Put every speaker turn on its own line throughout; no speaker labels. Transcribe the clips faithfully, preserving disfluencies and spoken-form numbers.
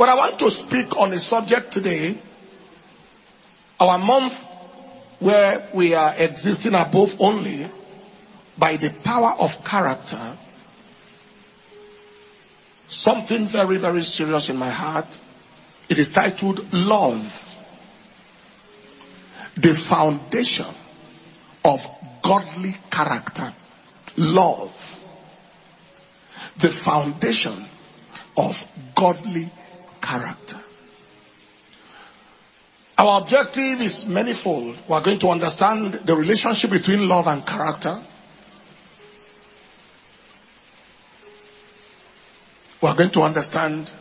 But I want to speak on a subject today, our month where we are existing above only by the power of character. Something very, very serious in my heart. It is titled Love, the foundation of godly character. Love, the foundation of godly character. Our objective is manifold. We are going to understand the relationship between love and character. We are going to understand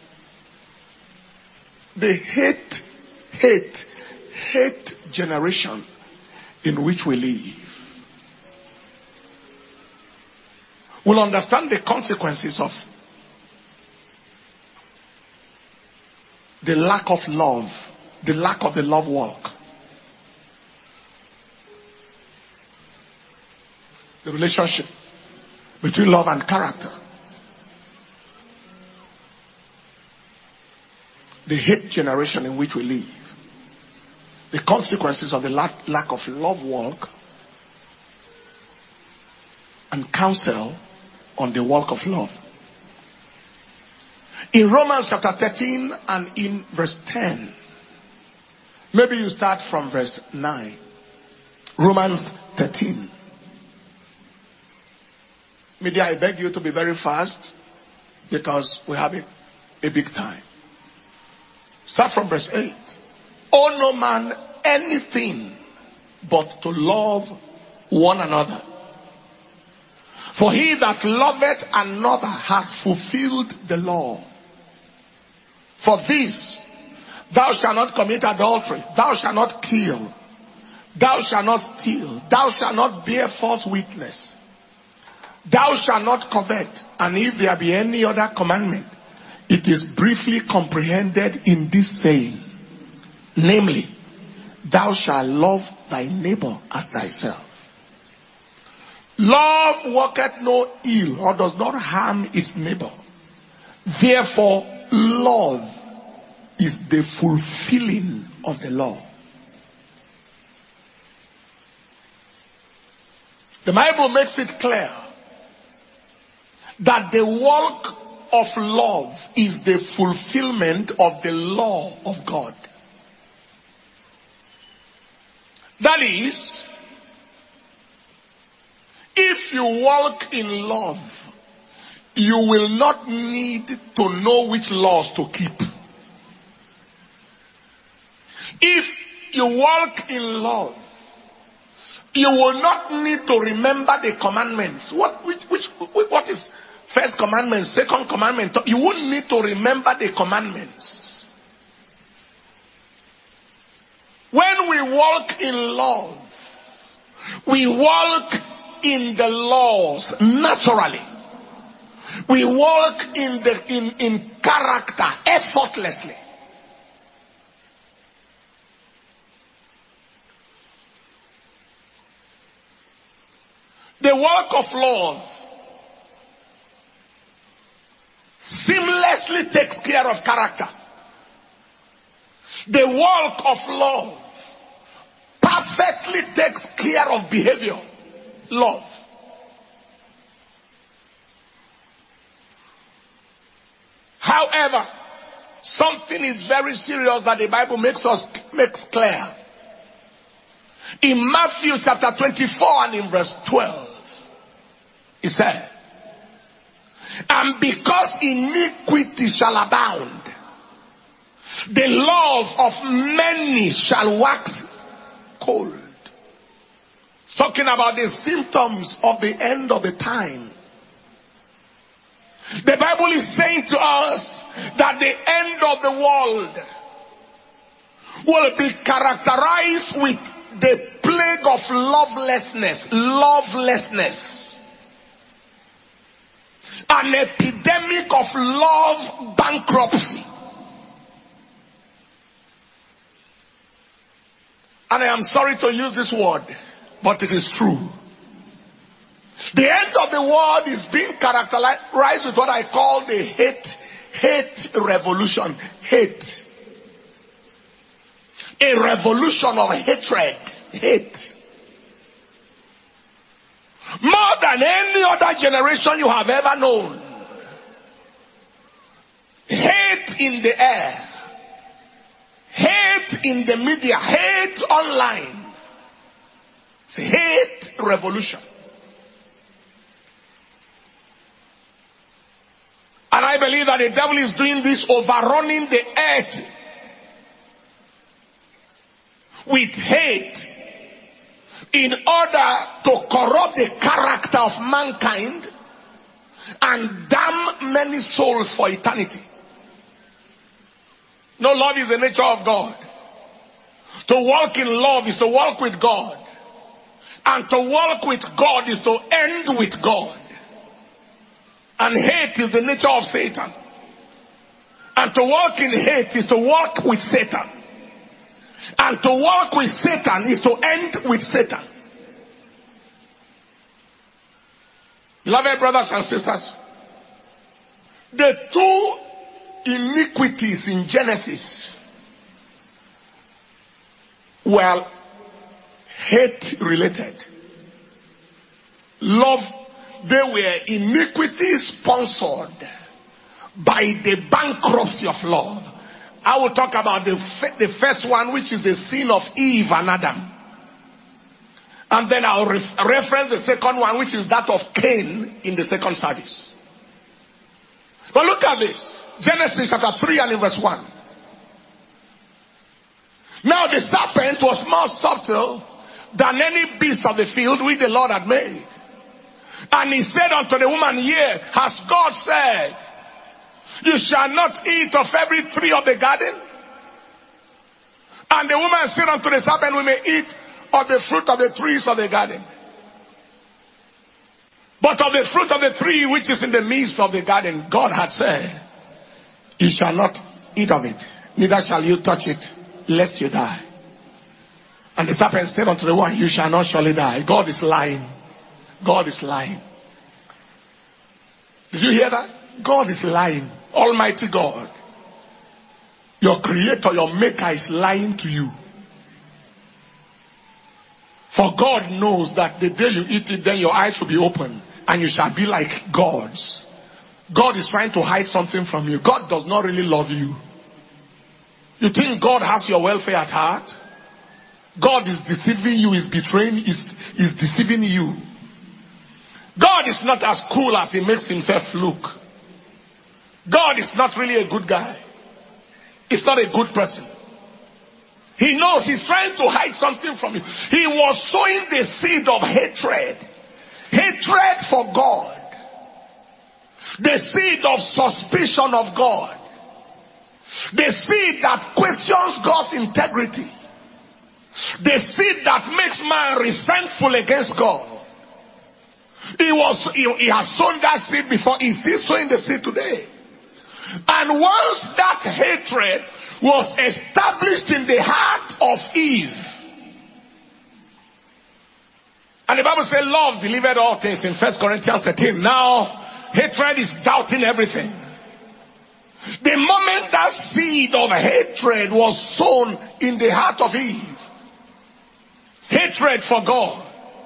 the hate, hate, hate generation in which we live. We'll understand the consequences of the lack of love, the lack of the love walk. The relationship between love and character. The hate generation in which we live. The consequences of the lack of love walk and counsel on the walk of love. In Romans chapter thirteen and in verse ten, maybe you start from verse nine. Romans thirteen. Media, I beg you to be very fast because we have a, a big time. Start from verse eight. Owe no man anything but to love one another. For he that loveth another has fulfilled the law. For this, thou shalt not commit adultery, thou shalt not kill, thou shalt not steal, thou shalt not bear false witness, thou shalt not covet. And if there be any other commandment, it is briefly comprehended in this saying, namely, thou shalt love thy neighbor as thyself. Love worketh no ill or does not harm its neighbor. Therefore, love is the fulfilling of the law. The Bible makes it clear that the work of love is the fulfillment of the law of God. That is, if you walk in love, you will not need to know which laws to keep. If you walk in love, you will not need to remember the commandments. What, which, which, what is first commandment, second commandment? You won't need to remember the commandments. When we walk in love, we walk in the laws naturally. We walk in the in, in character effortlessly. The work of love seamlessly takes care of character. The work of love perfectly takes care of behavior. Love. However, something is very serious that the Bible makes us makes clear. In Matthew chapter twenty-four and in verse twelve, it said, and because iniquity shall abound, the love of many shall wax cold. It's talking about the symptoms of the end of the time. The Bible is saying to us that the end of the world will be characterized with the plague of lovelessness, lovelessness, an epidemic of love bankruptcy. And I am sorry to use this word, but it is true. The end of the world is being characterized with what I call the hate, hate revolution. Hate. A revolution of hatred. Hate. More than any other generation you have ever known. Hate in the air. Hate in the media. Hate online. It's a hate revolution. And I believe that the devil is doing this, overrunning the earth with hate in order to corrupt the character of mankind and damn many souls for eternity. No, love is the nature of God. To walk in love is to walk with God. And to walk with God is to end with God. And hate is the nature of Satan. And to walk in hate is to walk with Satan. And to walk with Satan is to end with Satan. Beloved brothers and sisters, the two iniquities in Genesis were hate related. Love, they were iniquities sponsored by the bankruptcy of love. I will talk about the, the first one, which is the sin of Eve and Adam. And then I'll ref- reference the second one, which is that of Cain in the second service. But look at this. Genesis chapter three and in verse one. Now the serpent was more subtle than any beast of the field which the Lord had made. And he said unto the woman, Yea, has God said, you shall not eat of every tree of the garden? And the woman said unto the serpent, we may eat of the fruit of the trees of the garden. But of the fruit of the tree which is in the midst of the garden, God had said, you shall not eat of it, neither shall you touch it, lest you die. And the serpent said unto the woman, you shall not surely die. God is lying. God is lying. Did you hear that? God is lying. Almighty God. Your creator, your maker is lying to you. For God knows that the day you eat it, then your eyes will be open and you shall be like gods. God is trying to hide something from you. God does not really love you. You think God has your welfare at heart? God is deceiving you, is betraying, is, is deceiving you. God is not as cool as he makes himself look. God is not really a good guy. He's not a good person. He knows he's trying to hide something from you. He was sowing the seed of hatred. Hatred for God. The seed of suspicion of God. The seed that questions God's integrity. The seed that makes man resentful against God. He was, he, he has sown that seed before. He's still sowing the seed today. And once that hatred was established in the heart of Eve, and the Bible says love believeth all things in First Corinthians thirteen. Now hatred is doubting everything. The moment that seed of hatred was sown in the heart of Eve, hatred for God,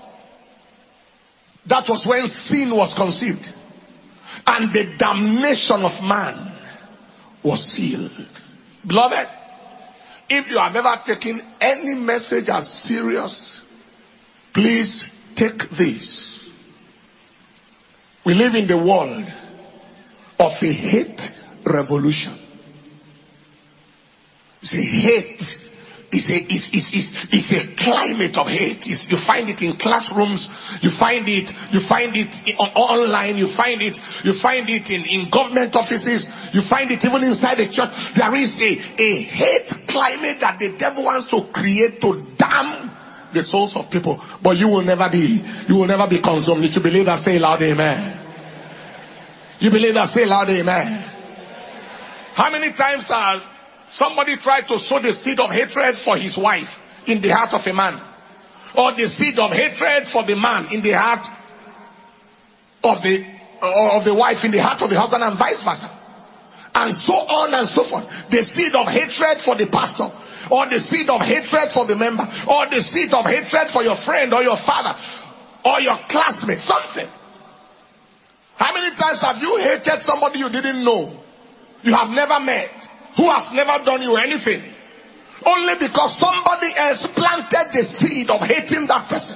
that was when sin was conceived and the damnation of man was sealed. Beloved, if you have ever taken any message as serious, please take this. We live in the world of a hate revolution. It's a hate. It's a, it's, it's, it's, it's a climate of hate. It's, you find it in classrooms. You find it, you find it on, online. You find it, you find it in, in government offices. You find it even inside the church. There is a, a hate climate that the devil wants to create to damn the souls of people. But you will never be, you will never be consumed. If you believe that, say loud amen. You believe that, say loud amen. How many times are somebody tried to sow the seed of hatred for his wife in the heart of a man, or the seed of hatred for the man in the heart of the of the wife in the heart of the husband, and vice versa? and so on and so forth. The seed of hatred for the pastor, or the seed of hatred for the member, or the seed of hatred for your friend or your father or your classmate, something. How many times have you hated somebody you didn't know, you have never met, who has never done you anything, only because somebody else planted the seed of hating that person?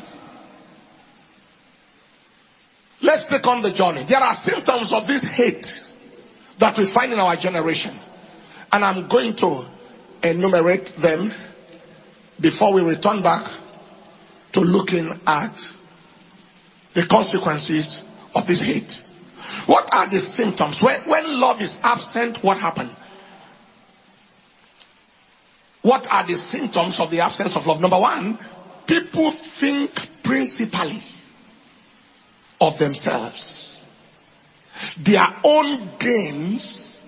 Let's take on the journey. There are symptoms of this hate that we find in our generation, and I'm going to enumerate them before we return back to looking at the consequences of this hate. What are the symptoms? When, when love is absent, what happens? What are the symptoms of the absence of love? Number one, people think principally of themselves, their own gains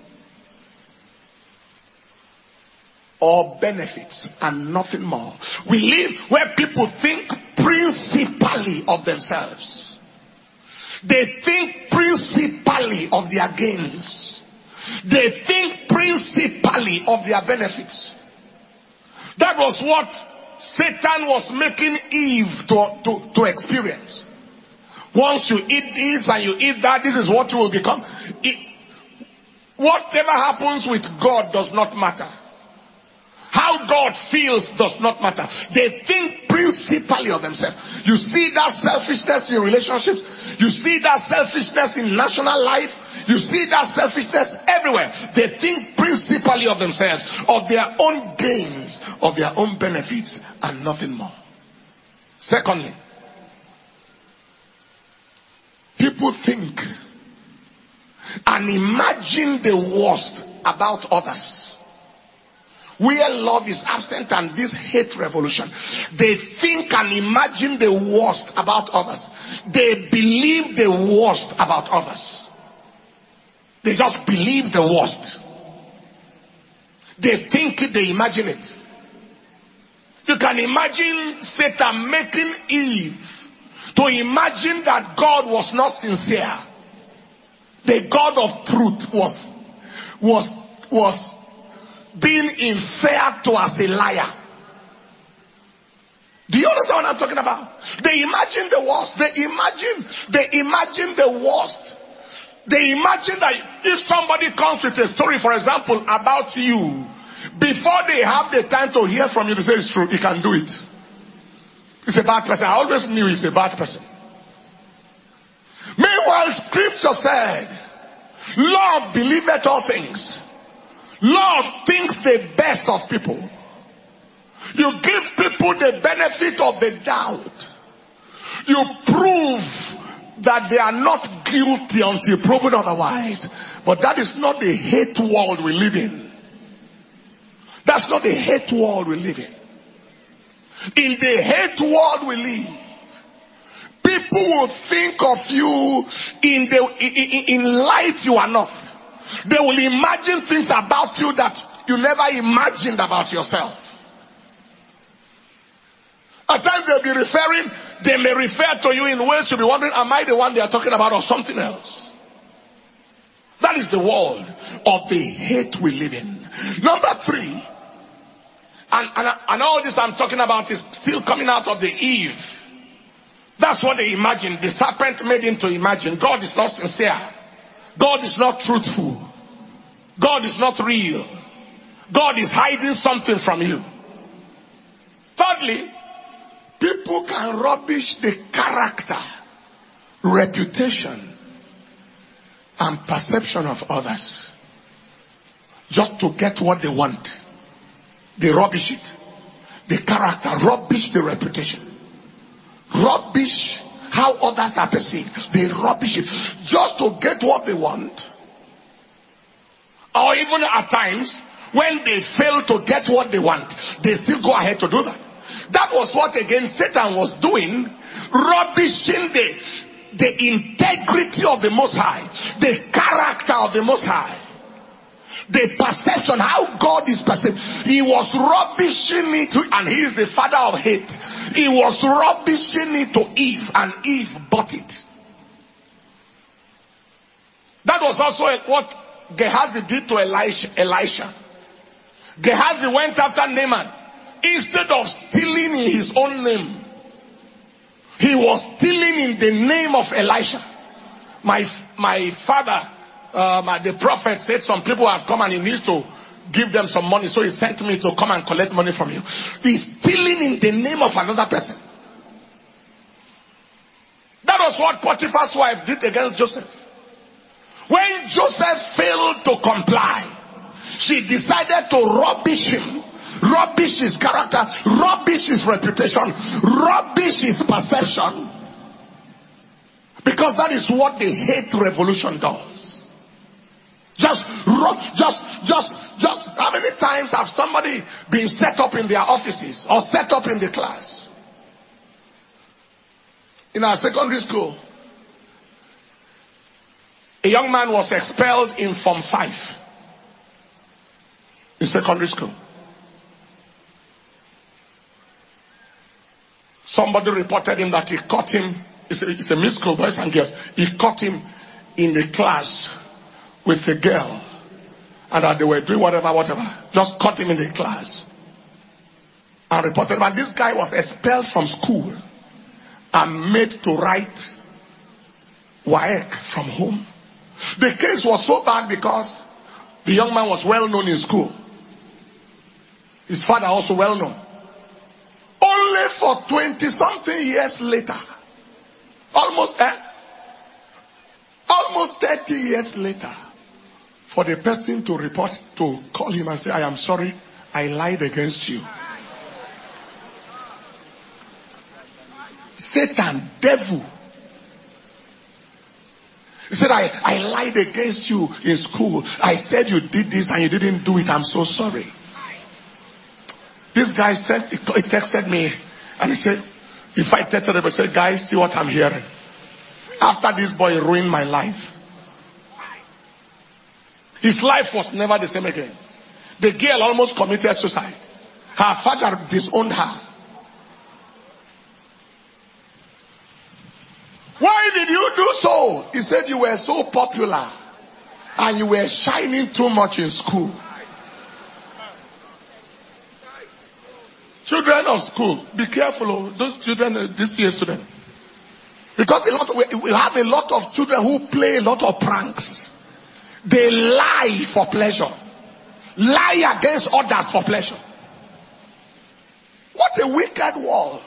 or benefits, and nothing more. We live where people think principally of themselves. They think principally of their gains. They think principally of their benefits. That was what Satan was making Eve to, to, to experience. Once you eat this and you eat that, this is what you will become. It, whatever happens with God does not matter. How God feels does not matter. They think principally of themselves. You see that selfishness in relationships. You see that selfishness in national life. You see that selfishness everywhere. They think principally of themselves, of their own gains, of their own benefits, and nothing more. Secondly, people think and imagine the worst about others. Where love is absent and this hate revolution, they think and imagine the worst about others. They believe the worst about others. They just believe the worst. They think it, they imagine it. You can imagine Satan making Eve to imagine that God was not sincere. The God of truth was, was, was being inferred to as a liar. Do you understand what I'm talking about? They imagine the worst. They imagine, they imagine the worst. They imagine that if somebody comes with a story, for example, about you, before they have the time to hear from you, they say it's true, he can do it. He's a bad person. I always knew he's a bad person. Meanwhile, scripture said, love believeth all things. Love thinks the best of people. You give people the benefit of the doubt. You prove that they are not guilty until proven otherwise. But that is not the hate world we live in. That's not the hate world we live in. In the hate world we live, people will think of you in the in, in light you are not. They will imagine things about you that you never imagined about yourself. At times they'll be referring, they may refer to you in ways you'll be wondering, am I the one they are talking about or something else? That is the world of the hate we live in. Number three, and, and, and all this I'm talking about is still coming out of the Eve. That's what they imagined. The serpent made him to imagine. God is not sincere. God is not truthful. God is not real. God is hiding something from you. Thirdly, people can rubbish the character, reputation, and perception of others just to get what they want. They rubbish it. The character, rubbish the reputation. Rubbish how others are perceived. They rubbish it just to get what they want. Or even at times, when they fail to get what they want, they still go ahead to do that. That was what again Satan was doing, rubbishing the, the integrity of the Most High, the character of the Most High, the perception, how God is perceived. He was rubbishing it, to, and he is the father of hate. He was rubbishing it to Eve, and Eve bought it. That was also what Gehazi did to Elisha, Elisha. Gehazi went after Naaman. Instead of stealing in his own name, he was stealing in the name of Elisha. My my father, uh, my, the prophet said some people have come and he needs to give them some money. So he sent me to come and collect money from you. He's stealing in the name of another person. That was what Potiphar's wife did against Joseph. When Joseph failed to comply, she decided to rubbish him, rubbish his character, rubbish his reputation, rubbish his perception. Because that is what the hate revolution does. Just, just, just, just, how many times have somebody been set up in their offices or set up in the class? In our secondary school, a young man was expelled in Form five in secondary school. Somebody reported him that he caught him. It's a, it's a mixed school, boys and girls. He caught him in the class with a girl, and that they were doing whatever, whatever. Just caught him in the class and reported him. And this guy was expelled from school and made to write W A E C from home. The case was so bad because the young man was well known in school. His father also well known. Only for twenty something years later, almost eh, almost thirty years later, for the person to report, to call him and say, I am sorry, I lied against you. Satan, devil. He said, I, I lied against you in school. I said you did this and you didn't do it. I'm so sorry. This guy said, he texted me and he said, if I texted him, I said, guys, see what I'm hearing. After this boy ruined my life. His life was never the same again. The girl almost committed suicide. Her father disowned her. Why did you do so? He said you were so popular and you were shining too much in school. Children of school, be careful of those children, uh, this year students. Because a lot of, we have a lot of children who play a lot of pranks. They lie for pleasure. Lie against others for pleasure. What a wicked world.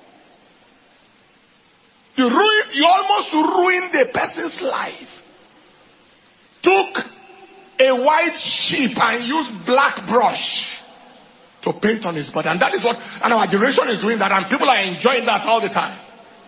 You ruin, you almost ruined the person's life. Took a white sheep and used black brush to paint on his body. And that is what, and our generation is doing that, and people are enjoying that all the time.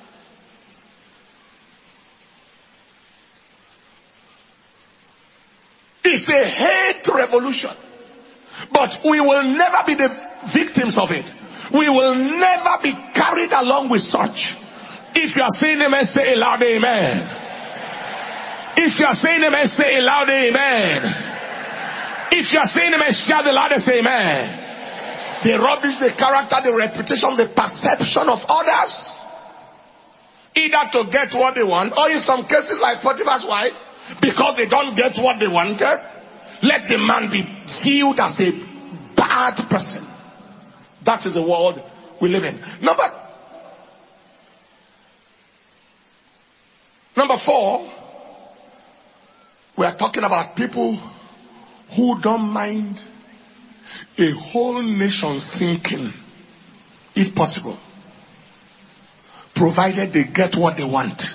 It's a hate revolution. But we will never be the victims of it. We will never be carried along with such. If you are saying amen, say a loud amen. If you are saying amen, say a loud amen. If you are saying amen, shout the loudest amen. They rubbish the character, the reputation, the perception of others. Either to get what they want, or in some cases like Potiphar's wife, because they don't get what they wanted, let the man be viewed as a bad person. That is the world we live in. Number Number four, we are talking about people who don't mind a whole nation sinking, if possible, provided they get what they want.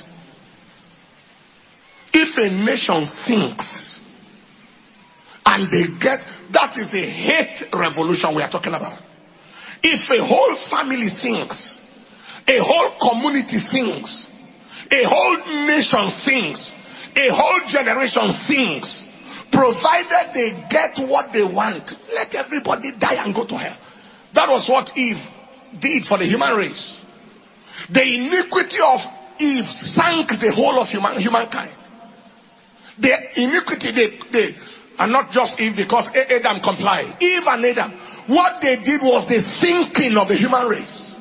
If a nation sinks and they get, that is the hate revolution we are talking about. If a whole family sinks, a whole community sinks, a whole nation sings. A whole generation sings. Provided they get what they want, let everybody die and go to hell. That was what Eve did for the human race. The iniquity of Eve sank the whole of human, humankind. The iniquity, they, they, and not just Eve because Adam complied. Eve and Adam, what they did was the sinking of the human race.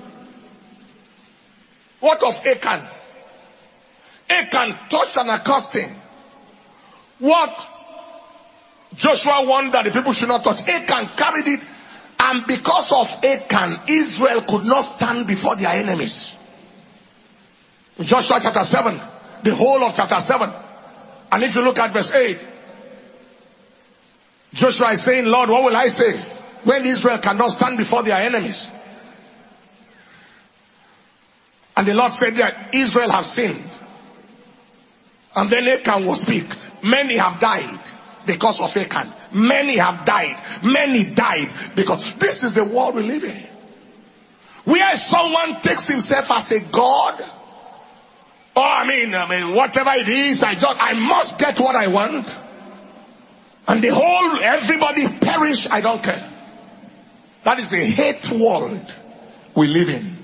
What of Achan? Achan touched an accosting. What Joshua warned that the people should not touch. Achan carried it, and because of Achan, Israel could not stand before their enemies. In Joshua chapter seven, the whole of chapter seven, and if you look at verse eight, Joshua is saying, Lord, what will I say when Israel cannot stand before their enemies? And the Lord said that Israel has sinned. And then Achan was picked. Many have died because of Achan. Many have died. Many died because this is the world we live in. Where someone takes himself as a god. Oh, I mean, I mean, whatever it is, I just, I must get what I want. And the whole, everybody perish, I don't care. That is the hate world we live in.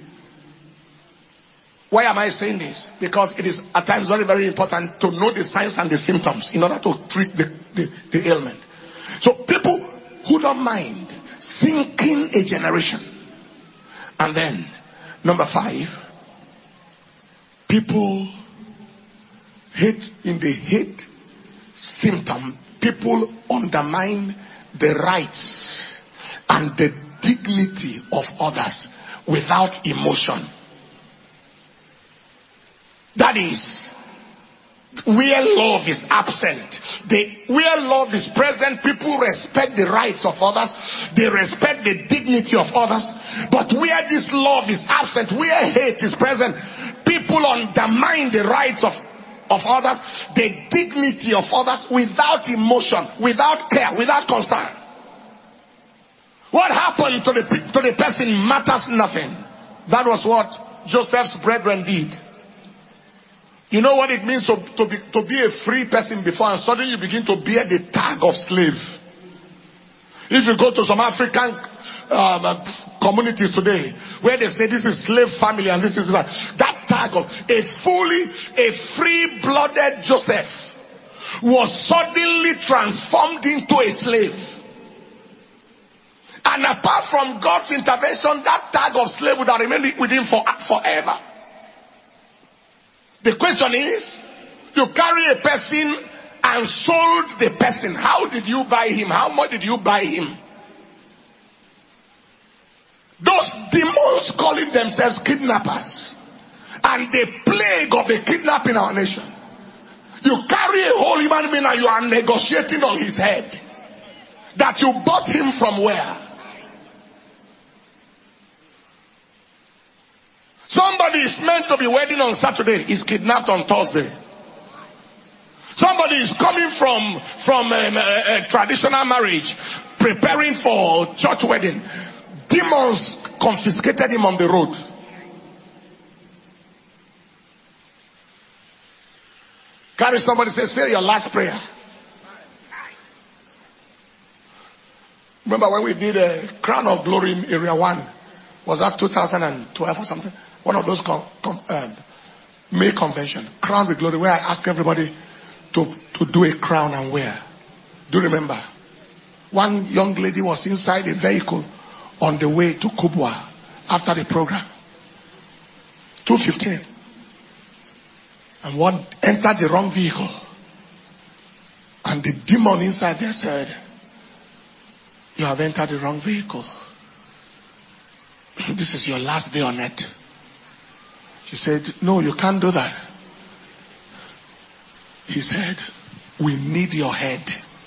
Why am I saying this? Because it is at times very, very important to know the signs and the symptoms in order to treat the, the, the ailment. So people who don't mind sinking a generation. And then, number five, people hate, in the hate symptom, people undermine the rights and the dignity of others without emotion. That is where love is absent. The, where love is present, people respect the rights of others. They respect the dignity of others. But where this love is absent, where hate is present, people undermine the rights of, of others, the dignity of others without emotion, without care, without concern. What happened to the, to the person matters nothing. That was what Joseph's brethren did. You know what it means to, to, be, to be a free person before, and suddenly you begin to bear the tag of slave. If you go to some African um, communities today, where they say this is slave family and this is that, that tag of a fully, a free-blooded Joseph was suddenly transformed into a slave. And apart from God's intervention, that tag of slave would have remained with him for, forever. The question is, you carry a person and sold the person. How did you buy him? How much did you buy him? Those demons calling themselves kidnappers, and the plague of the kidnapping in our nation. You carry a whole human being and you are negotiating on his head. That you bought him from where? Somebody is meant to be wedding on Saturday, is kidnapped on Thursday. Somebody is coming from, from um, a, a traditional marriage, preparing for church wedding. Demons confiscated him on the road. Carry somebody, say, say your last prayer. Remember when we did a Crown of Glory in Area one? Was that two thousand twelve or something? One of those com, com, um, May convention, Crown with Glory, where I ask everybody to, to do a crown and wear. Do you remember? One young lady was inside a vehicle on the way to Kubwa after the program. two fifteen. And one entered the wrong vehicle. And the demon inside there said, you have entered the wrong vehicle. This is your last day on earth. She said, no, you can't do that. He said, we need your head.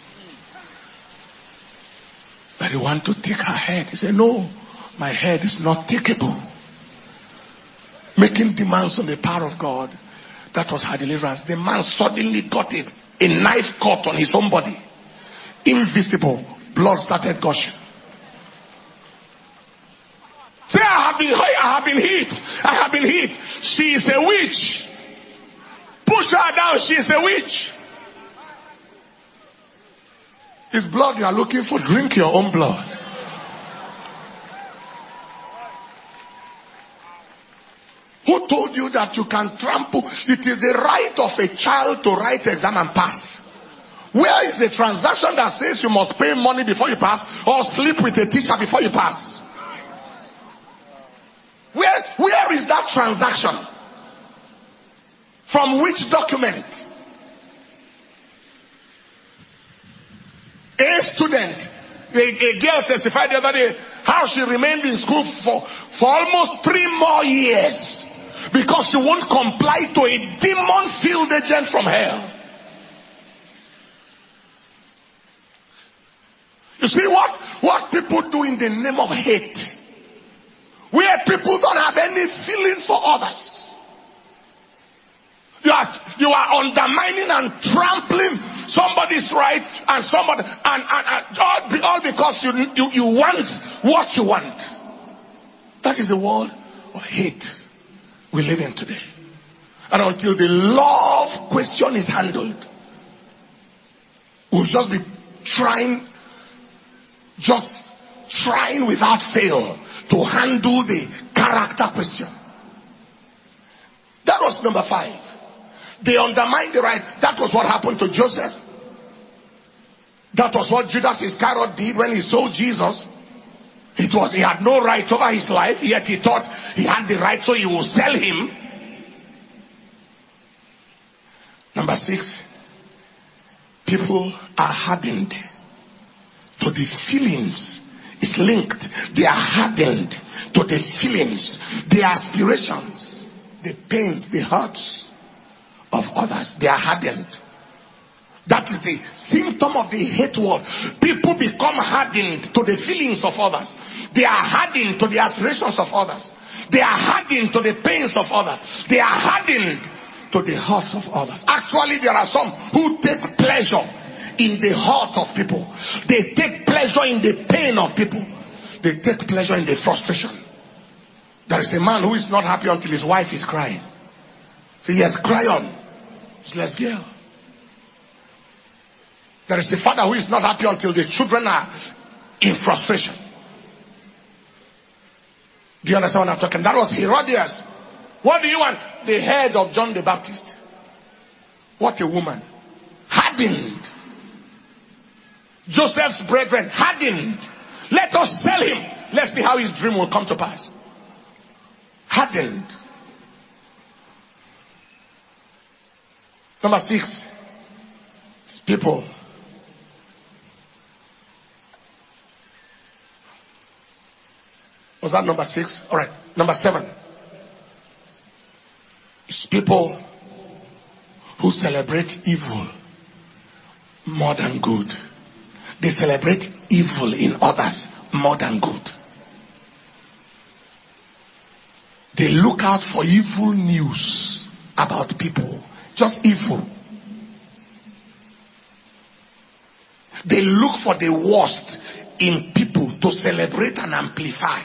That they want to take her head. He said, no, my head is not takeable. Making demands on the power of God. That was her deliverance. The man suddenly got it. A knife cut on his own body. Invisible. Blood started gushing. Say, I have been, I have been hit. I have been hit. She is a witch. Push her down. She is a witch. It's blood you are looking for. Drink your own blood. Who told you that you can trample? It is the right of a child to write exam and pass. Where is the transaction that says you must pay money before you pass or sleep with a teacher before you pass? Where, where is that transaction? From which document? A student, a, a girl testified the other day how she remained in school for, for almost three more years because she won't comply to a demon-filled agent from hell. You see what, what people do in the name of hate, where people don't have any feeling for others. You are, you are undermining and trampling somebody's right and somebody, and, and, and all, all because you, you, you want what you want. That is the world of hate we live in today. And until the love question is handled, we'll just be trying, just trying without fail to handle the character question. That was number five. They undermined the right. That was what happened to Joseph. That was what Judas Iscariot did when he sold Jesus. It was, he had no right over his life, yet he thought he had the right, so he will sell him. Number six, people are hardened to the feelings. It's linked. They are hardened to the feelings, the aspirations, the pains, the hurts of others. They are hardened. That is the symptom of the hate world. People become hardened to the feelings of others. They are hardened to the aspirations of others. They are hardened to the pains of others. They are hardened to the hurts of others. Actually, there are some who take pleasure in the hurt of people. They take pleasure in the pain of people. They take pleasure in the frustration. There is a man who is not happy until his wife is crying. So yes, cry on. Let's go. There is a father who is not happy until the children are in frustration. Do you understand what I'm talking? That was Herodias. What do you want? The head of John the Baptist. What a woman. Hardened. Joseph's brethren, hardened. Let us sell him. Let's see how his dream will come to pass. Hardened. Number six. It's people. Was that number six? All right. Number seven. It's people who celebrate evil more than good. They celebrate evil in others more than good. They look out for evil news about people. Just evil. They look for the worst in people to celebrate and amplify.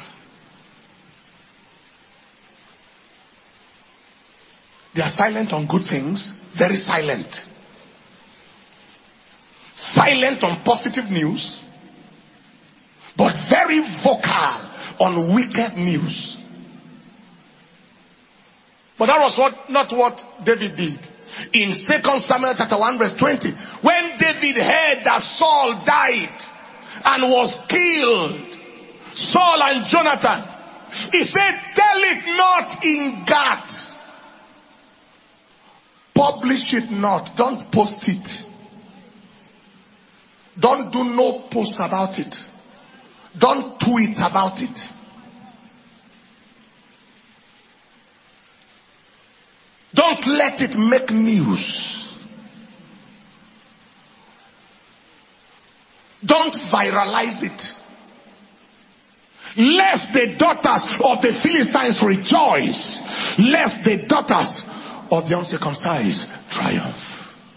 They are silent on good things, very silent. Silent on positive news, but very vocal on wicked news. But that was what, not what David did. In Second Samuel chapter one verse twenty, when David heard that Saul died and was killed, Saul and Jonathan, he said, tell it not in Gath. Publish it not. Don't post it. Don't do no post about it. Don't tweet about it. Don't let it make news. Don't viralize it. Lest the daughters of the Philistines rejoice. Lest the daughters of the uncircumcised triumph.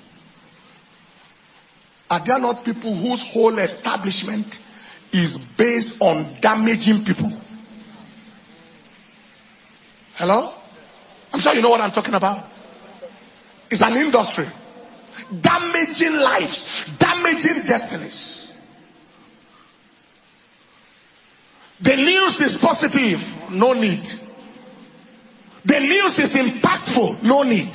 Are there not people whose whole establishment is based on damaging people? Hello? I'm sure you know what I'm talking about. It's an industry. Damaging lives. Damaging destinies. The news is positive. No need. The news is impactful. No need.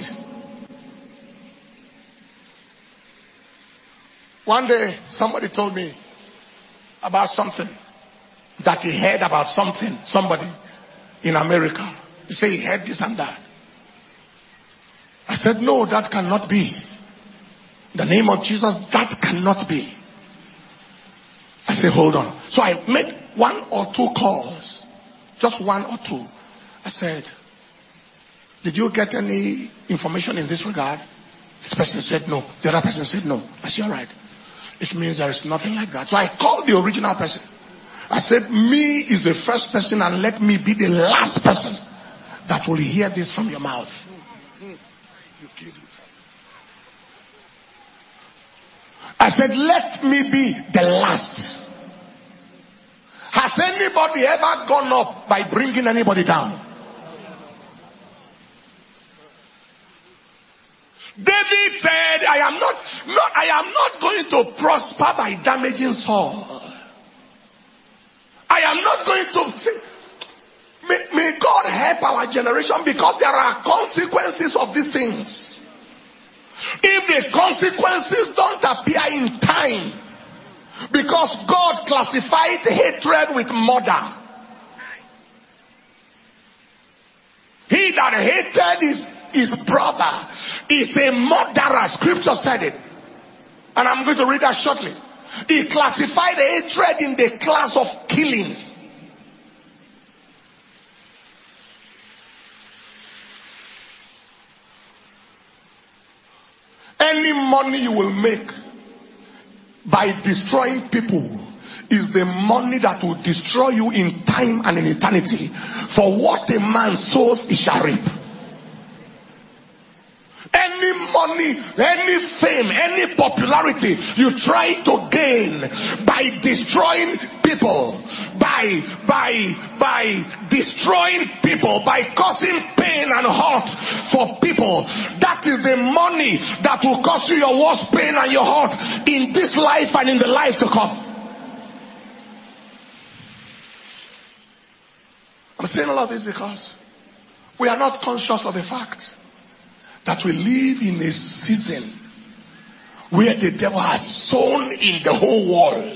One day, somebody told me about something that he heard about something, somebody in America. He said he heard this and that. I said, no, that cannot be. In the name of Jesus, that cannot be. say, hold on. So I made one or two calls. Just one or two. I said, did you get any information in this regard? This person said no. The other person said no. I said, all right. It means there is nothing like that. So I called the original person. I said, me is the first person and let me be the last person that will hear this from your mouth. You killed it. I said, let me be the last. Has anybody ever gone up by bringing anybody down? David said, I am not, not, I am not going to prosper by damaging Saul. I am not going to say, may, may God help our generation, because there are consequences of these things. If the consequences don't appear in time, because God classified hatred with murder. He that hated his, his brother is a murderer. Scripture said it. And I'm going to read that shortly. He classified hatred in the class of killing. Any money you will make by destroying people is the money that will destroy you in time and in eternity. For what a man sows, he shall reap. Any money, any fame, any popularity you try to gain by destroying people, by, by, by destroying people, by causing pain and hurt for people, that is the money that will cause you your worst pain and your hurt in this life and in the life to come. I'm saying all of this because we are not conscious of the fact that we live in a season where the devil has sown in the whole world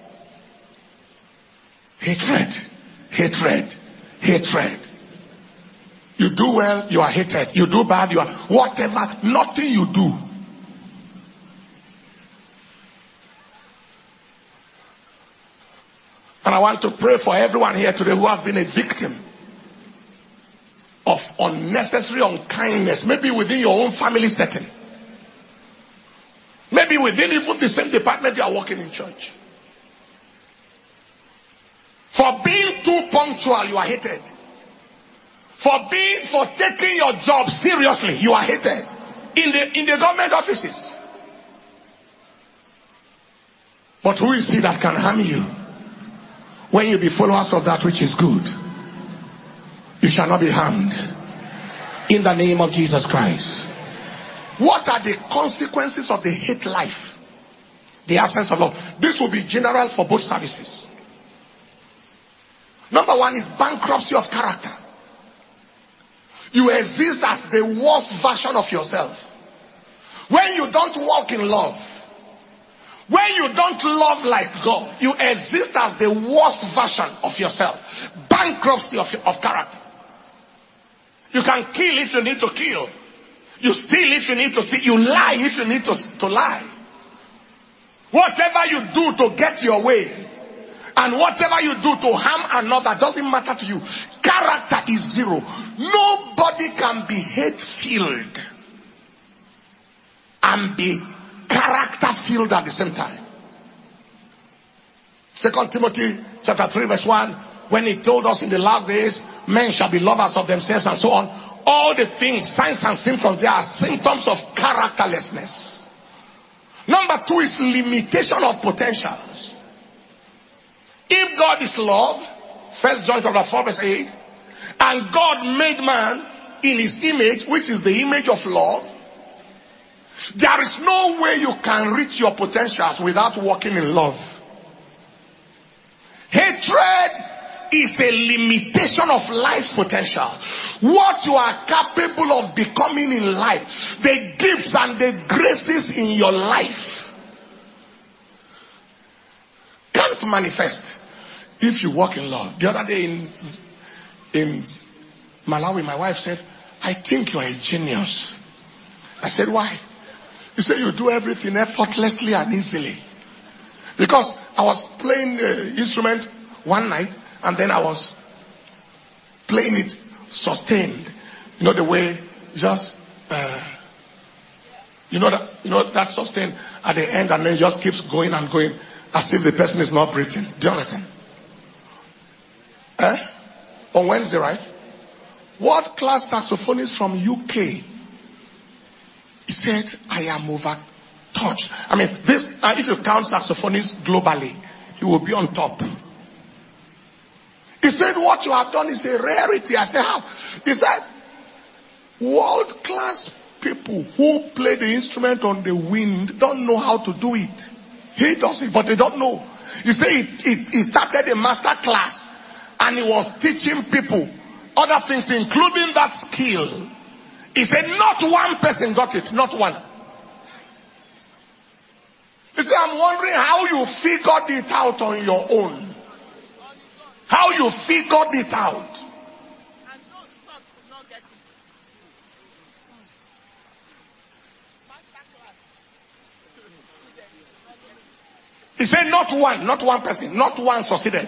hatred, hatred, hatred. You do well, you are hated. You do bad, you are whatever. Nothing you do. And I want to pray for everyone here today who has been a victim of unnecessary unkindness, maybe within your own family setting, maybe within even the same department you are working in church. For being too punctual, you are hated. For being, for taking your job seriously, you are hated in the in the government offices. But who is he that can harm you when you be followers of that which is good? You shall not be harmed in the name of Jesus Christ. What are the consequences of the hate life? The absence of love. This will be general for both services. Number one is bankruptcy of character. You exist as the worst version of yourself. When you don't walk in love, when you don't love like God, you exist as the worst version of yourself. Bankruptcy of, of character. You can kill if you need to kill. You steal if you need to steal. You lie if you need to, to lie. Whatever you do to get your way, and whatever you do to harm another, doesn't matter to you. Character is zero. Nobody can be hate-filled and be character-filled at the same time. Second Timothy chapter three verse one, when he told us in the last days, men shall be lovers of themselves and so on. All the things, signs and symptoms, they are symptoms of characterlessness. Number two is limitation of potentials. If God is love, First John chapter four verse eight, and God made man in his image, which is the image of love, there is no way you can reach your potentials without walking in love. Hatred is a limitation of life's potential. What you are capable of becoming in life, the gifts and the graces in your life, can't manifest if you walk in love. The other day in, in Malawi, my wife said, I think you are a genius. I said, why? You say you do everything effortlessly and easily. Because I was playing the instrument one night and then I was playing it sustained. You know the way just uh, you know that you know that sustained at the end and then it just keeps going and going as if the person is not breathing. Do you understand? Eh? On Wednesday, right? World class saxophonist from U K. He said, I am overtouched. I mean, this, uh, if you count saxophonists globally, he will be on top. He said, what you have done is a rarity. I said, how? He said, world class people who play the instrument on the wind don't know how to do it. He does it, but they don't know. He said, it, it, he started a master class and he was teaching people other things, including that skill. He said, not one person got it, not one. He said, I'm wondering how you figured it out on your own. How you figured it out.
And those thoughts could not get it. Master class.
He said, not one, not one person, not one succeeded.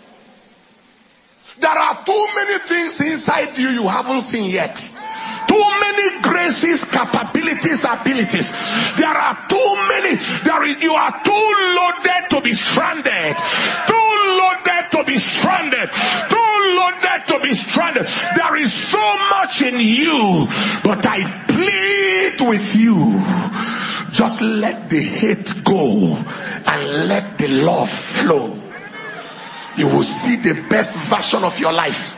There are too many things inside you you haven't seen yet. Too many graces, capabilities, abilities. There are too many. There is, you are too loaded to be stranded. Too loaded to be stranded. Too loaded to be stranded. There is so much in you. But I plead with you. Just let the hate go and let the love flow. You will see the best version of your life.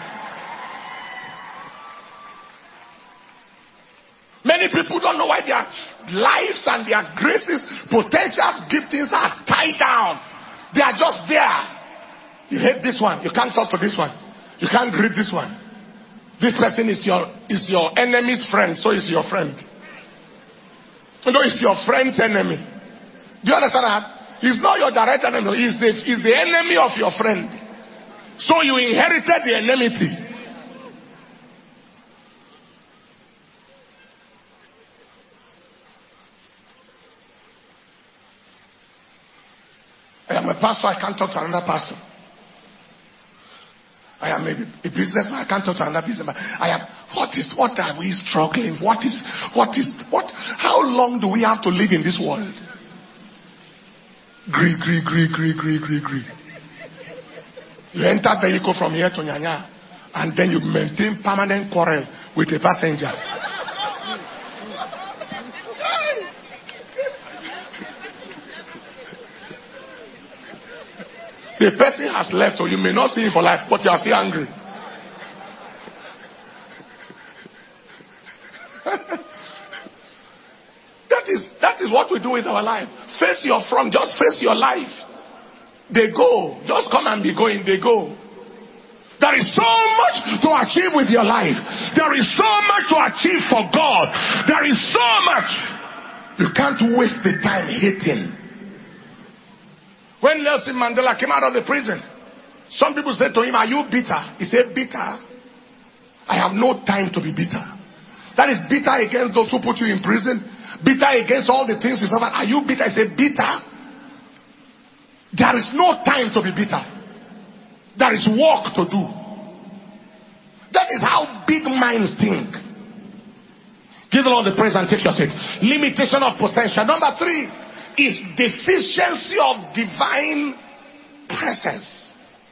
Many people don't know why their lives and their graces, potentials, giftings are tied down. They are just there. You hate this one. You can't talk to this one. You can't greet this one. This person is your is your enemy's friend, so is your friend. You know, it's your friend's enemy. Do you understand that? He's not your direct enemy. He's the, he's the enemy of your friend. So you inherited the enmity. I am a pastor. I can't talk to another pastor. I am a, a businessman. I can't talk to another businessman. I am. What is? What are we struggling? What is? What is? What? How long do we have to live in this world? Gree, gree, gree, gree, gree, gree, gree. You enter vehicle from here to Nyanya, and then you maintain permanent quarrel with a passenger. The person has left, or you may not see him for life, but you are still angry. That is that is what we do with our life. Face your front, just face your life. They go. Just come and be going, they go. There is so much to achieve with your life. There is so much to achieve for God. There is so much. You can't waste the time hating. When Nelson Mandela came out of the prison, some people said to him, are you bitter? He said, bitter? I have no time to be bitter. That is bitter against those who put you in prison. Bitter against all the things you suffer. Are you bitter? I said, bitter? There is no time to be bitter. There is work to do. That is how big minds think. Give the Lord the praise and take your seat. Limitation of potential. Number three is deficiency of divine presence.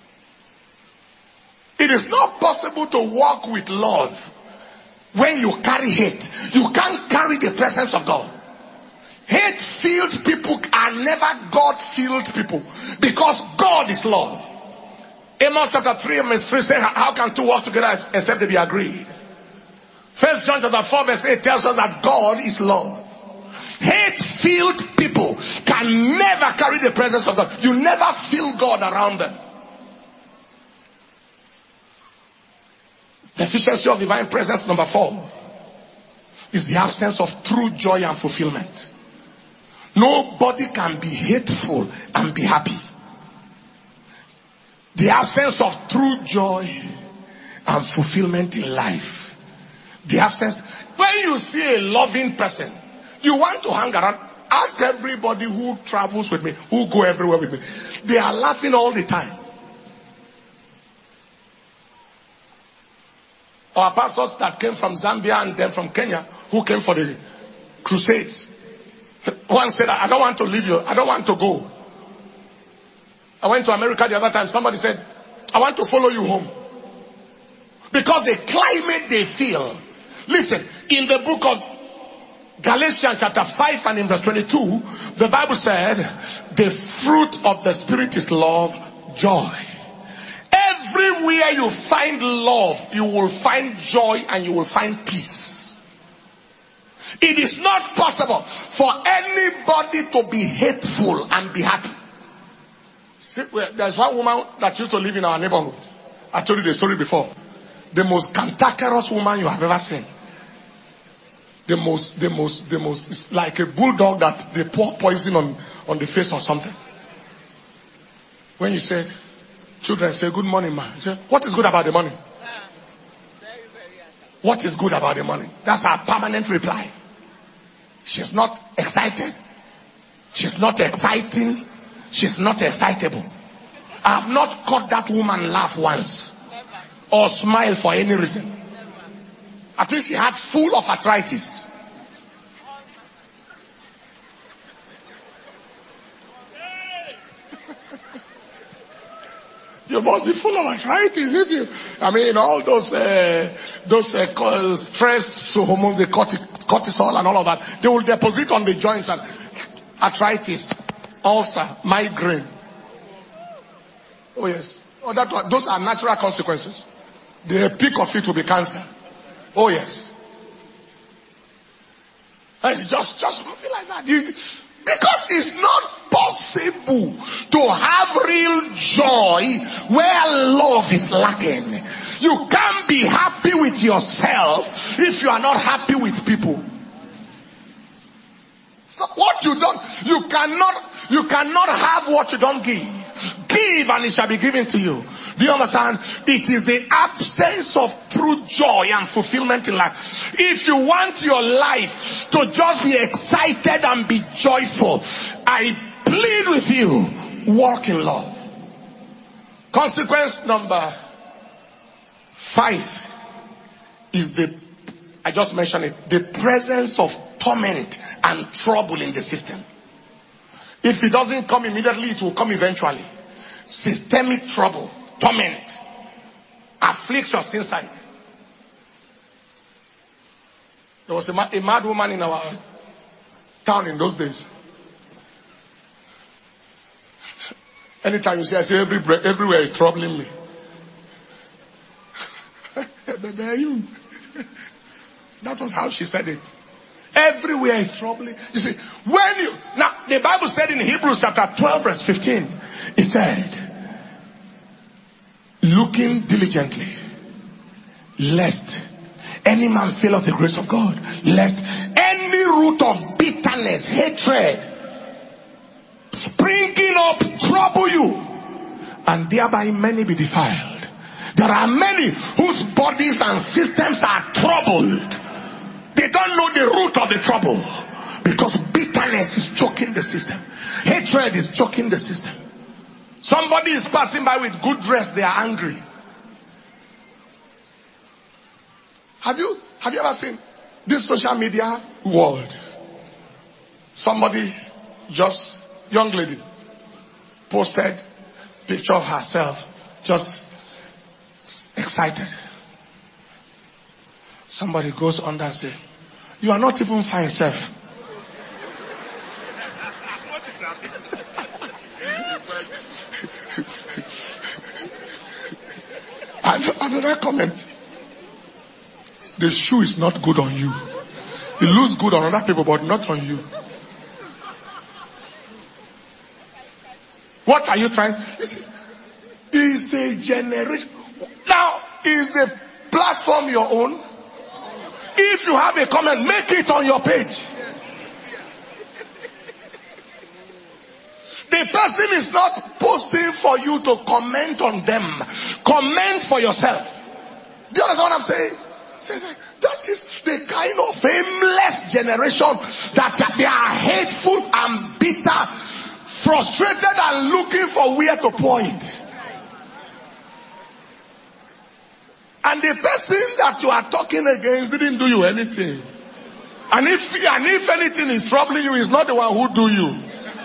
It is not possible to walk with love when you carry hate. You can't carry the presence of God. Hate-filled people are never God-filled people, because God is love. Amos chapter three verse three says, how can two walk together except they be agreed? First John chapter four verse eight tells us that God is love. Hate-filled people can never carry the presence of God. You never feel God around them. Deficiency of divine presence, number four, is the absence of true joy and fulfillment. Nobody can be hateful and be happy. The absence of true joy and fulfillment in life. The absence. When you see a loving person, you want to hang around. Ask everybody who travels with me, who go everywhere with me. They are laughing all the time. Our pastors that came from Zambia and then from Kenya, who came for the crusades. One said, I don't want to leave you. I don't want to go. I went to America the other time. Somebody said, I want to follow you home. Because the climate they feel. Listen, in the book of Galatians chapter five and in verse twenty-two, the Bible said, the fruit of the Spirit is love, joy. Everywhere you find love, you will find joy and you will find peace. It is not possible for anybody to be hateful and be happy. See, there's one woman that used to live in our neighborhood. I told you the story before. The most cantankerous woman you have ever seen. The most, the most, the most, it's like a bulldog that they pour poison on, on the face or something. When you said, children say, good morning, ma. You say, what is good about the money?
Ah, very, very
What is good about the money? That's our permanent reply. She's not excited. She's not exciting. She's not excitable. I have not caught that woman laugh once.
Never.
Or smile for any reason.
Never.
I think she had full of arthritis. You must be full of arthritis if you, I mean, all those, uh, those, uh, stress hormones, the cortisol and all of that, they will deposit on the joints and arthritis, ulcer, migraine. Oh yes. Oh, that, those are natural consequences. The peak of it will be cancer. Oh yes. It's just, just feel like that. You, because it's not possible to have real joy where love is lacking. You can't be happy with yourself if you are not happy with people. It's not what you don't, you cannot, you cannot have what you don't give. Give and it shall be given to you. Do you understand? It is the absence of true joy and fulfillment in life. If you want your life to just be excited and be joyful, I plead with you, walk in love. Consequence number five is the, I just mentioned it, the presence of torment and trouble in the system. If it doesn't come immediately, it will come eventually. Systemic trouble, torment, afflictions inside. There was a, ma- a mad woman in our town in those days. Anytime you see, I say every bre- everywhere is troubling me. you. That was how she said it. Everywhere is troubling. You see, when you, now the Bible said in Hebrews chapter twelve verse fifteen, it said, looking diligently, lest any man fail of the grace of God, lest any root of bitterness, hatred, springing up trouble you, and thereby many be defiled. There are many whose bodies and systems are troubled. They don't know the root of the trouble because bitterness is choking the system. Hatred is choking the system. Somebody is passing by with good dress, they are angry. Have you, have you ever seen this social media world? Somebody, just young lady, posted picture of herself, just excited. Somebody goes under and says, you are not even fine, self. And another comment. The shoe is not good on you. It looks good on other people, but not on you. What are you trying? It's a generation. Now, is the platform your own? If you have a comment, make it on your page. The person is not posting for you to comment on them. Comment for yourself. Do you understand what I'm saying? That is the kind of aimless generation that they are hateful and bitter, frustrated and looking for where to point. And the person that you are talking against didn't do you anything. And if and if anything is troubling you, he's not the one who do you.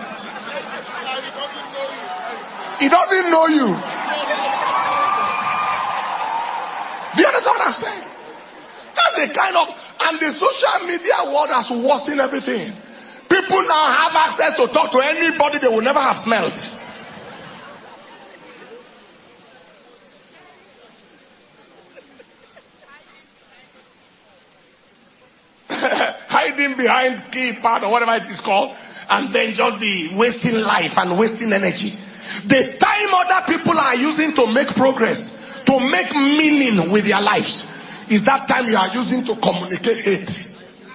He doesn't know you. Do you understand what I'm saying? That's the kind of, and the social media world has worsened everything. People now have access to talk to anybody they will never have smelt. Hiding behind keypad or whatever it is called, and then just be wasting life and wasting energy. The time other people are using to make progress, to make meaning with their lives, is that time you are using to communicate hate.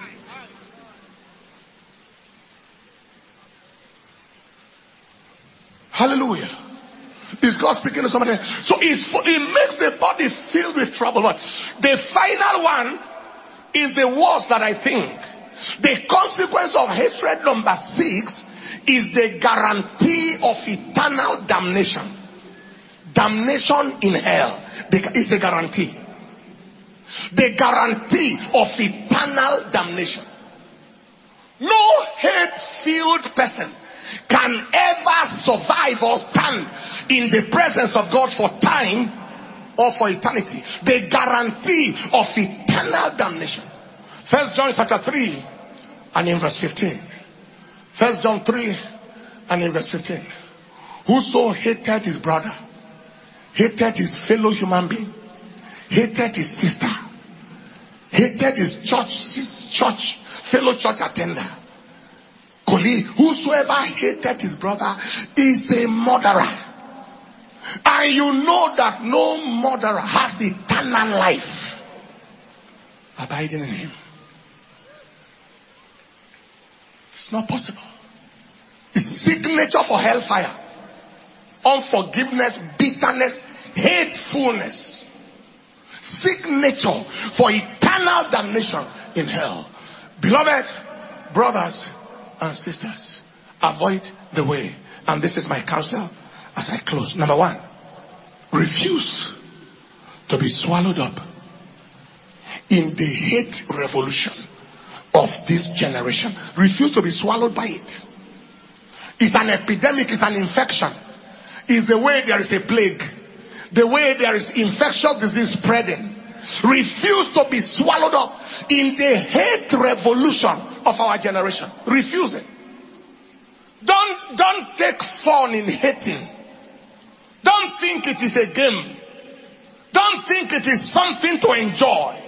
Hallelujah. Is God speaking to somebody? So it's, it makes the body filled with trouble. But the final one is the worst that I think. The consequence of hatred number six is the guarantee of eternal damnation. Damnation in hell. It's a guarantee. The guarantee of eternal damnation. No hate-filled person can ever survive or stand in the presence of God for time or for eternity. The guarantee of eternal damnation. First John chapter three and in verse fifteen. First John three and in verse fifteen. Whoso hated his brother, hated his fellow human being, hated his sister, hated his church, his church, fellow church attender, colleague, whosoever hated his brother is a murderer. And you know that no murderer has eternal life abiding in him. It's not possible. It's signature for hellfire. Unforgiveness, bitterness, hatefulness. Signature for eternal damnation in hell. Beloved brothers and sisters, avoid the way. And this is my counsel as I close. Number one, refuse to be swallowed up in the hate revolution of this generation. Refuse to be swallowed by it. It's an epidemic, it's an infection. It's the way there is a plague. The way there is infectious disease spreading. Refuse to be swallowed up in the hate revolution of our generation. Refuse it. Don't, don't take fun in hating. Don't think it is a game. Don't think it is something to enjoy.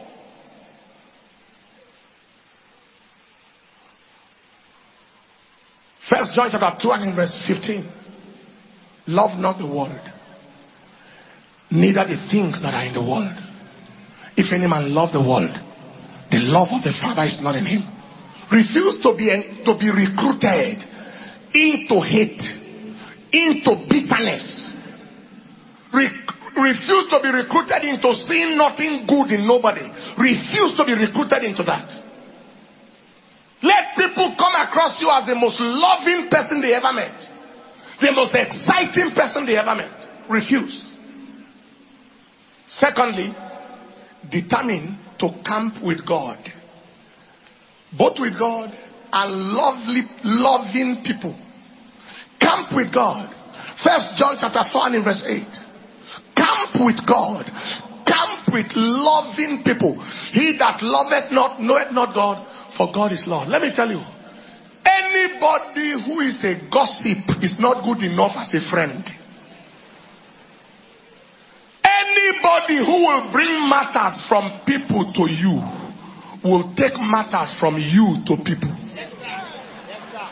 First John chapter two and in verse fifteen. Love not the world, neither the things that are in the world. If any man love the world, the love of the Father is not in him. Refuse to be to be recruited into hate, into bitterness. Re- refuse to be recruited into seeing nothing good in nobody. Refuse to be recruited into that. Let people come across you as the most loving person they ever met. The most exciting person they ever met. Refuse. Secondly, determine to camp with God. Both with God and lovely, loving people. Camp with God. First John chapter four and in verse eight. Camp with God. Camp with loving people. He that loveth not, knoweth not God, for God is love. Let me tell you, anybody who is a gossip is not good enough as a friend. Anybody who will bring matters from people to you will take matters from you to people.
Yes, sir. Yes, sir.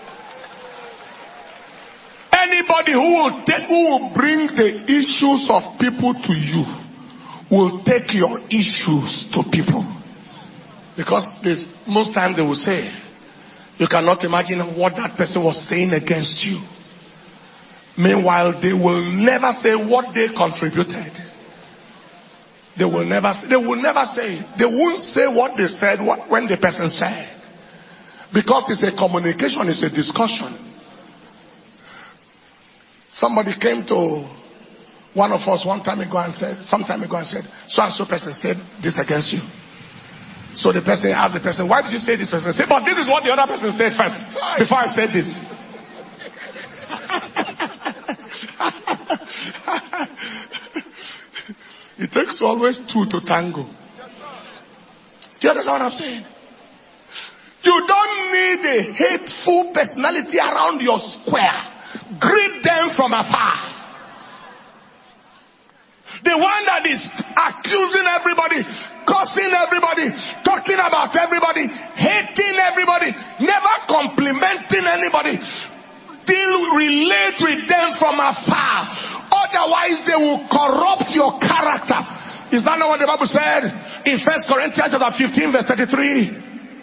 Anybody who will take, who will bring the issues of people to you will take your issues to people. Because this, most times they will say, you cannot imagine what that person was saying against you. Meanwhile, they will never say what they contributed. They will never, they will never say, they won't say what they said what, when the person said. Because it's a communication, it's a discussion. Somebody came to one of us one time ago and said, some time ago and said, so and so person said this against you. So the person asked the person, why did you say this? Person said, but this is what the other person said first, before I said this. It takes always two to tango. Do you understand what I'm saying? You don't need a hateful personality around your square. Greet them from afar. The one that is accusing everybody, cursing everybody, talking about everybody, hating everybody, never complimenting anybody. Deal, relate with them from afar. Otherwise they will corrupt your character. Is that not what the Bible said in First Corinthians chapter fifteen verse thirty-three?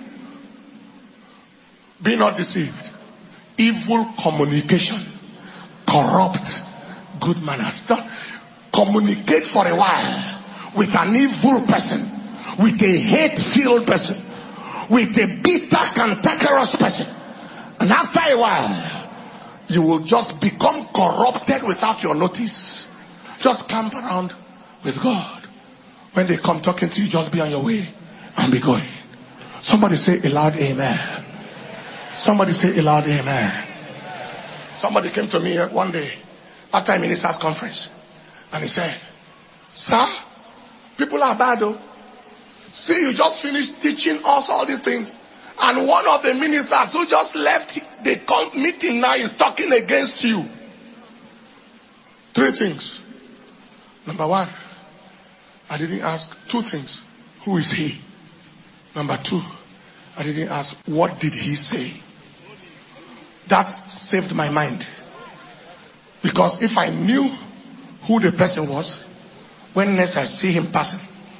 Be not deceived. Evil communication corrupt good manners. Communicate for a while with an evil person, with a hate-filled person, with a bitter, cantankerous person, and after a while you will just become corrupted without your notice. Just camp around with God. When they come talking to you, just be on your way and be going. Somebody say a loud amen. Somebody say a loud amen. Somebody came to me one day after a minister's conference and he said, sir, people are bad though. See, you just finished teaching us all these things. And one of the ministers who just left the meeting now is talking against you. Three things. Number one, I didn't ask two things. Who is he? Number two, I didn't ask what did he say. That saved my mind. Because if I knew who the person was, when next I see him passing,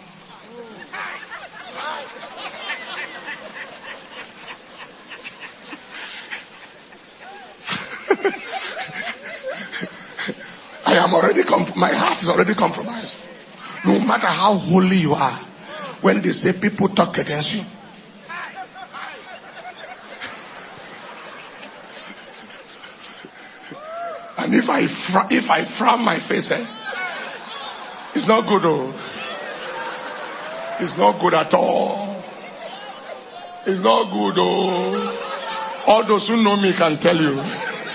I am already, comp- my heart is already compromised. No matter how holy you are, when they say people talk against you, and if I fr- if I frown my face, eh, it's not good. Oh, it's not good at all. It's not good. Oh, all those who know me can tell you.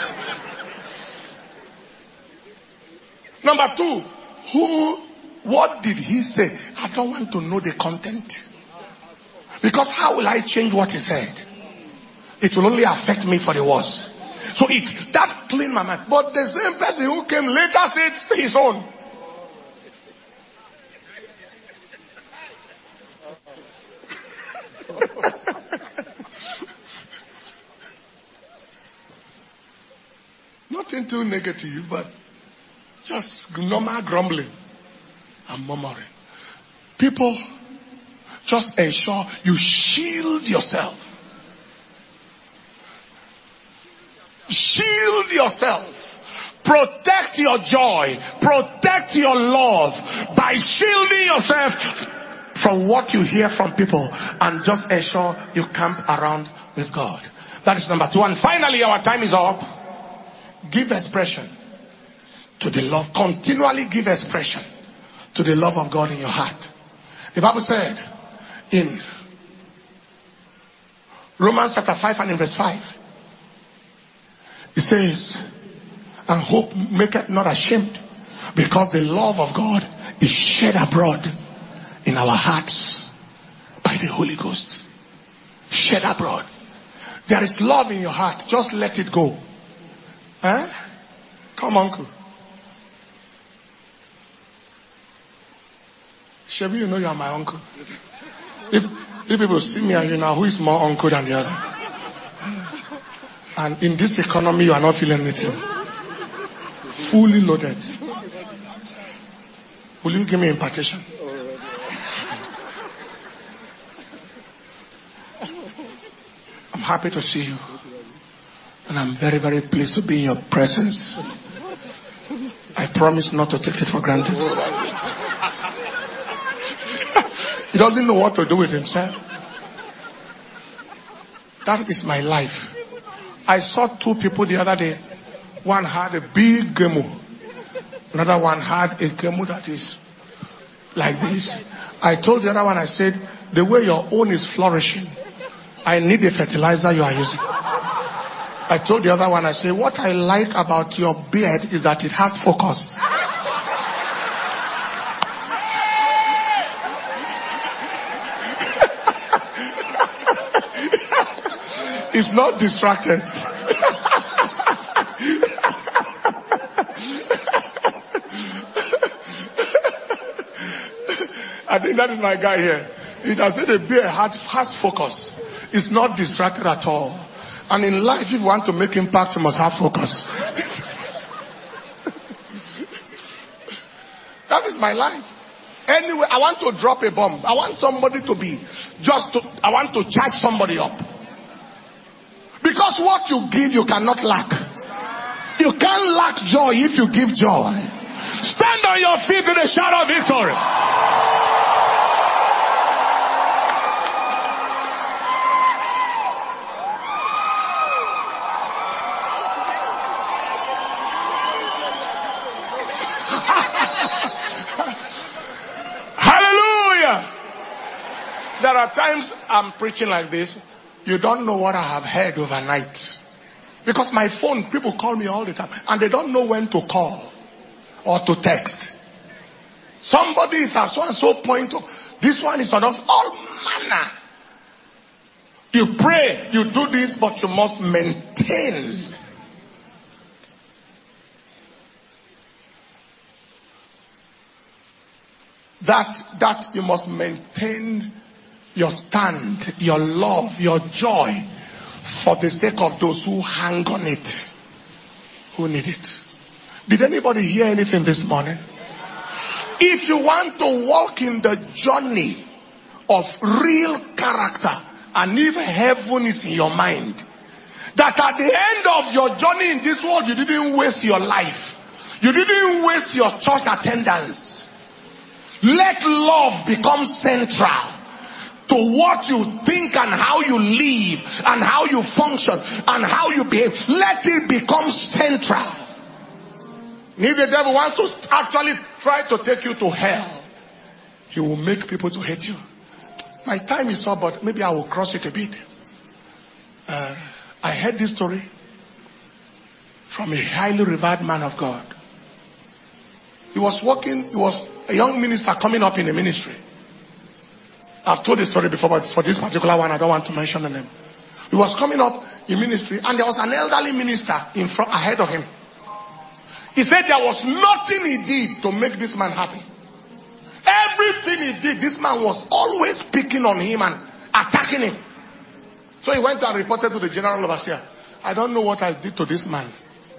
Number two, who, what did he say? I don't want to know the content. Because how will I change what he said? It will only affect me for the worse. So it, that cleaned my mind. But the same person who came later said his own. Nothing too negative, but just normal grumbling and murmuring. People, just ensure you shield yourself. Shield yourself. Protect your joy. Protect your love by shielding yourself from what you hear from people, and just ensure you camp around with God. That is number two. And finally, our time is up. Give expression to the love. Continually give expression to the love of God in your heart. The Bible said in Romans chapter five and in verse five, it says, and hope maketh not ashamed, because the love of God is shed abroad in our hearts by the Holy Ghost. Shed abroad. There is love in your heart. Just let it go. Huh? Come, uncle. Shebi, you know you are my uncle. If, if people see me and you know who is more uncle than the other. And in this economy, you are not feeling anything. Fully loaded. Will you give me impartation? I'm happy to see you. And I'm very, very pleased to be in your presence. I promise not to take it for granted. He doesn't know what to do with himself. That is my life. I saw two people the other day. One had a big gemu. Another one had a gemu that is like this. I told the other one, I said, the way your own is flourishing, I need the fertilizer you are using. I told the other one, I said, what I like about your beard is that it has focus. It's not distracted. I think that is my guy here. It has said the beard has focus. It's not distracted at all. And in life, if you want to make impact, you must have focus. That is my life. Anyway, I want to drop a bomb. I want somebody to be just to, I want to charge somebody up. Because what you give, you cannot lack. You can't lack joy if you give joy. Stand on your feet with a shout of victory. Hallelujah. There are times I'm preaching like this. You don't know what I have heard overnight. Because my phone, people call me all the time. And they don't know when to call or to text. Somebody is at so and so point. Of, this one is on us. All manner. You pray, you do this, but you must maintain. That, that you must maintain your stand, your love, your joy for the sake of those who hang on it, who need it. Did anybody hear anything this morning? If you want to walk in the journey of real character, and if heaven is in your mind, that at the end of your journey in this world, you didn't waste your life. You didn't waste your church attendance. Let love become central to what you think and how you live and how you function and how you behave. Let it become central. If the devil wants to actually try to take you to hell, he will make people to hate you. My time is up, but maybe I will cross it a bit. Uh, I heard this story from a highly revered man of God. He was working, he was a young minister coming up in the ministry. I've told this story before, but for this particular one, I don't want to mention the name. He was coming up in ministry, and there was an elderly minister in front, ahead of him. He said there was nothing he did to make this man happy. Everything he did, this man was always picking on him and attacking him. So he went and reported to the general overseer. I don't know what I did to this man.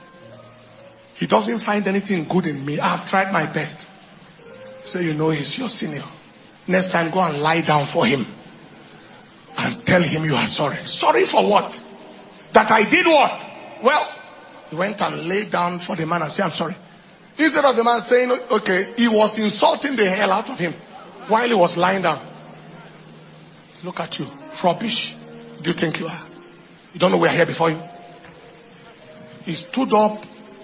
He doesn't find anything good in me. I've tried my best. So you know he's your senior. Next time, go and lie down for him. And tell him you are sorry. Sorry for what? That I did what? Well, he went and lay down for the man and said, I'm sorry. Instead of the man saying, okay, he was insulting the hell out of him while he was lying down. Look at you. Rubbish. Do you think you are? You don't know we are here before you? He stood up.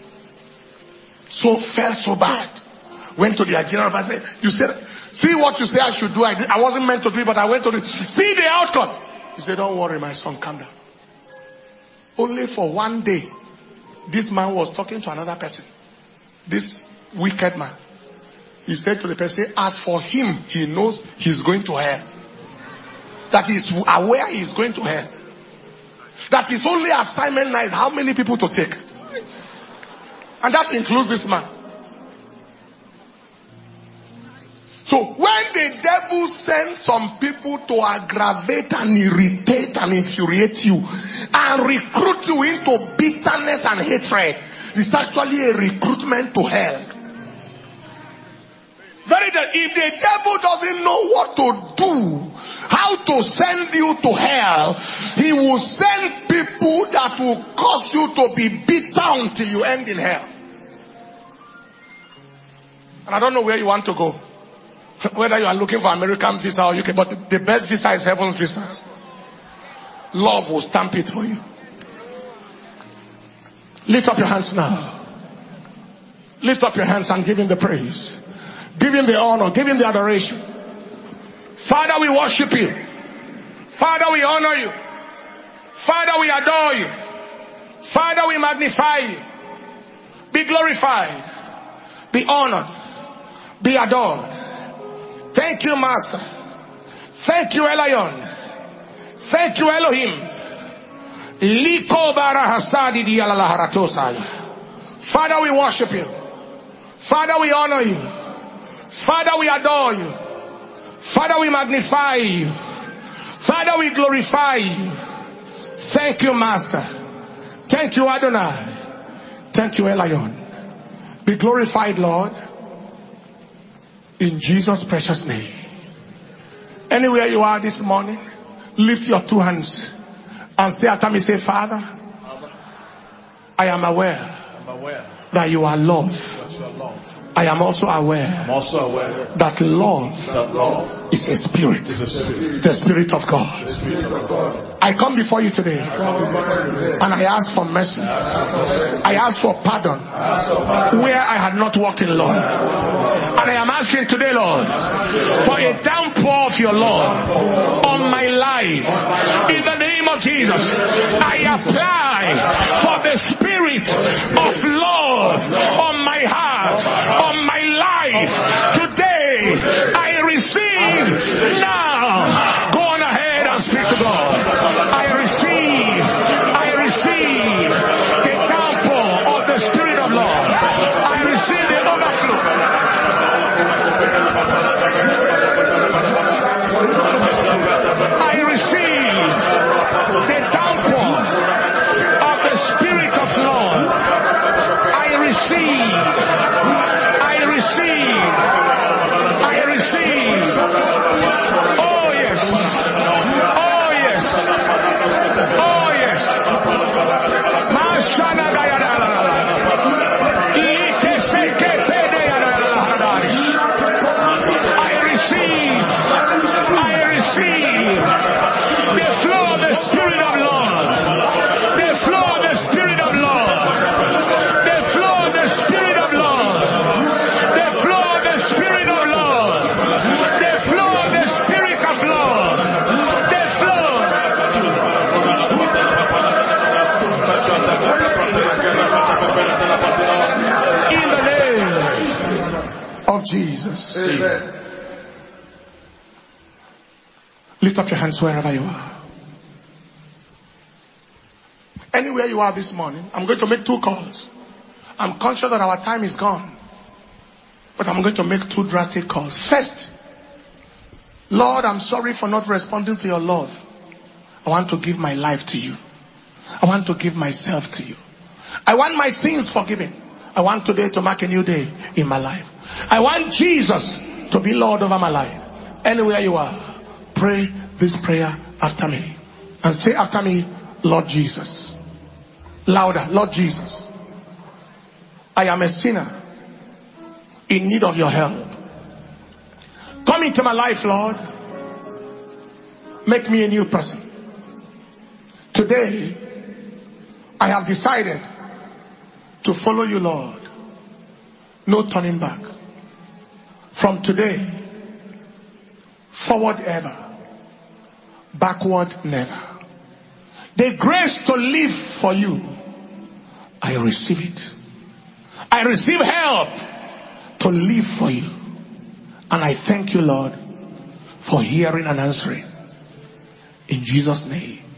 So felt so bad. Went to the general and said, you said, see what you say I should do. I, did, I wasn't meant to do it, but I went to do it. See the outcome. He said, don't worry, my son, calm down. Only for one day, this man was talking to another person. This wicked man. He said to the person, as for him, he knows he's going to hell. That he's aware he's going to hell. That his only assignment now is how many people to take. And that includes this man. So when the devil sends some people to aggravate and irritate and infuriate you and recruit you into bitterness and hatred, it's actually a recruitment to hell. Very good. If the devil doesn't know what to do, how to send you to hell, he will send people that will cause you to be bitter until you end in hell. And I don't know where you want to go. Whether you are looking for American visa or U K, but the best visa is heaven's visa. Love will stamp it for you. Lift up your hands now. Lift up your hands and give him the praise. Give him the honor. Give him the adoration. Father, we worship you. Father, we honor you. Father, we adore you. Father, we magnify you. Be glorified. Be honored. Be adored. Thank you, Master. Thank you, Elion. Thank you, Elohim. Liko bara hasadi di alalaharatosaya. Father, we worship you. Father, we honor you. Father, we adore you. Father, we magnify you. Father, we glorify you. Thank you, Master. Thank you, Adonai. Thank you, Elion. Be glorified, Lord. In Jesus' precious name. Anywhere you are this morning, lift your two hands and say after me, say, Father, Father, I am aware, I'm aware that you are love. That you are love. I am also aware, I'm also aware that love, that love is a spirit, is a spirit. The Spirit of God. The Spirit of God. I come before you today, I come before you today and I ask for mercy. I ask for, mercy. I ask for pardon, I ask for pardon where I had not walked in love. And I am asking today, Lord, for a downpour of your love on my life. In the name of Jesus, I apply for the spirit of love on my heart, on my life. Today, I receive now. Go on ahead and speak to God. I receive, I receive the downpour of the Spirit of love. I receive the overflow. I receive the downpour of the Spirit of love. I receive, I receive, I receive. Oh yes, oh yes, oh yes. Mashana I receive, I receive the flow of the Spirit of love, the flow of the Spirit of love, the flow of the Spirit of love, the flow of the Spirit of love, the flow of the Spirit of love, the flow. In the name of Jesus. Amen. Lift up your hands wherever you are. Anywhere you are this morning, I'm going to make two calls. I'm conscious that our time is gone, but I'm going to make two drastic calls. First, Lord, I'm sorry for not responding to your love. I want to give my life to you. I want to give myself to you. I want my sins forgiven. I want today to mark a new day in my life. I want Jesus to be Lord over my life. Anywhere you are, pray this prayer after me. And say after me, Lord Jesus. Louder, Lord Jesus. I am a sinner in need of your help. Come into my life, Lord. Make me a new person. Today, I have decided to follow you, Lord. No turning back. From today, forward ever, backward never. The grace to live for you, I receive it. I receive help to live for you. And I thank you, Lord, for hearing and answering. In Jesus' name.